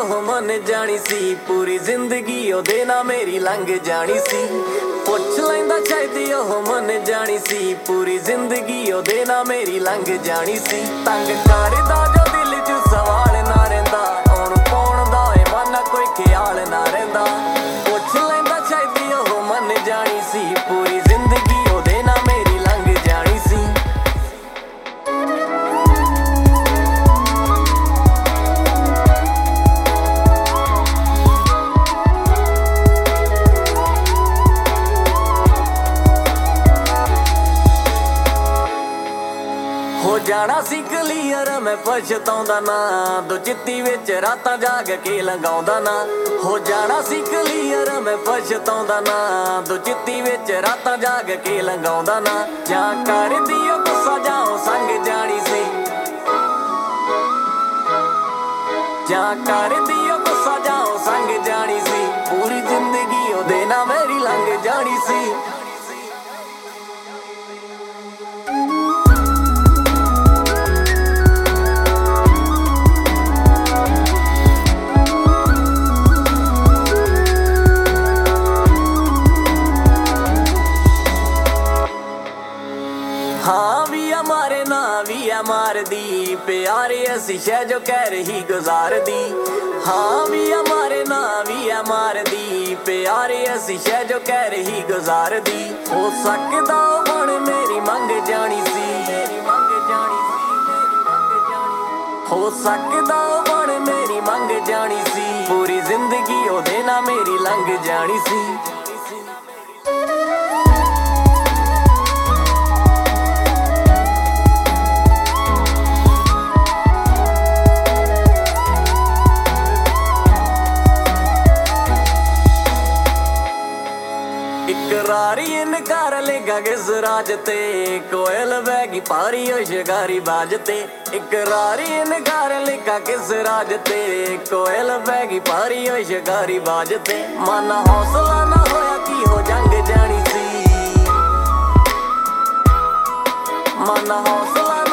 ਉਹ ਮੰਨ ਜਾਣੀ ਸੀ, ਪੂਰੀ ਜ਼ਿੰਦਗੀ ਉਹਦੇ ਨਾਲ ਮੇਰੀ ਲੰਘ ਜਾਣੀ ਸੀ। ਪੁੱਛ ਲੈਂਦਾ ਸ਼ਾਇਦ ਉਹ ਮੰਨ ਜਾਣੀ ਸੀ, ਪੂਰੀ ਜ਼ਿੰਦਗੀ ਉਹਦੇ ਨਾਲ ਮੇਰੀ ਲੰਘ ਜਾਣੀ ਸੀ। ਤੰਗ ਕਰਦਾ ਜੋ ਦਿਲ 'ਚ ਸਵਾਲ ਨਾ ਰਹਿੰਦਾ, ਉਹਨੂੰ ਪਾਉਣ ਦਾ ਏ ਮਨ ਕੋਈ ਖਿਆਲ ਨਾ ਰਹਿੰਦਾ। ਪੁੱਛ ਲੈਂਦਾ ਸ਼ਾਇਦ ਉਹ ਮੰਨ ਜਾਣੀ ਸੀ, ਪੂਰੀ ਜ਼ਿੰਦਗੀ ਉਹਦੇ ਨਾਲ ਮੇਰੀ ਲੰਘ ਜਾਣੀ ਸੀ। ਹੋ ਜਾਣਾ ਸੀ ਕਲੀਅਰ ਮੈਂ ਪਛਤਾਉਂਦਾ ਨਾ, ਦੋ ਚਿੱਤੀ ਵਿੱਚ ਰਾਤਾਂ ਜਾਗ ਕੇ ਲੰਘਾਉਂਦਾ ਨਾ। ਹੋ ਜਾਣਾ ਸੀ ਕਲੀਅਰ ਮੈਂ ਪਛਤਾਉਂਦਾ ਨਾ, ਦੋ ਚਿੱਤੀ ਵਿੱਚ ਰਾਤਾਂ ਜਾਗ ਕੇ ਲੰਘਾਉਂਦਾ ਨਾ। ਜਾਂ ਕਰਦੀ ਉਹ ਗੁੱਸਾ ਜਾਂ ਉਹ ਸੰਗ ਜਾਣੀ ਸੀ, ਜਾਂ ਕਰਦੀ ਉਹ ਗੁੱਸਾ ਜਾਂ ਉਹ ਸੰਗ ਜਾਣੀ ਸੀ, ਪੂਰੀ ਜ਼ਿੰਦਗੀ ਉਹਦੇ ਨਾਲ ਮੇਰੀ ਲੰਘ ਜਾਣੀ ਸੀ। हाँ भी हमारे ना भी हमार दी, प्यारे ऐसी शह जो कह रही गुजार दी। हाँ भी हमारे ना भी हमार दी, प्यारे ऐसी शह जो कह रही गुजार दी। हो सकदा बन मेरी मंग जानी सी, हो सकदा बन मेरी मंग जानी सी, पूरी जिंदगी ओदे ना मेरी लंघ जानी सी। इकरारी इनकार लेगा किस राज ते, कोयल बैगी पारी हो शिकारी बाजते। इकरारी इनकार लेगा किस राज ते, कोयल बैगी पारी हो शिकारी बाजते। मन हौसला ना होया कि हो जंग जानी सी, मन हौसला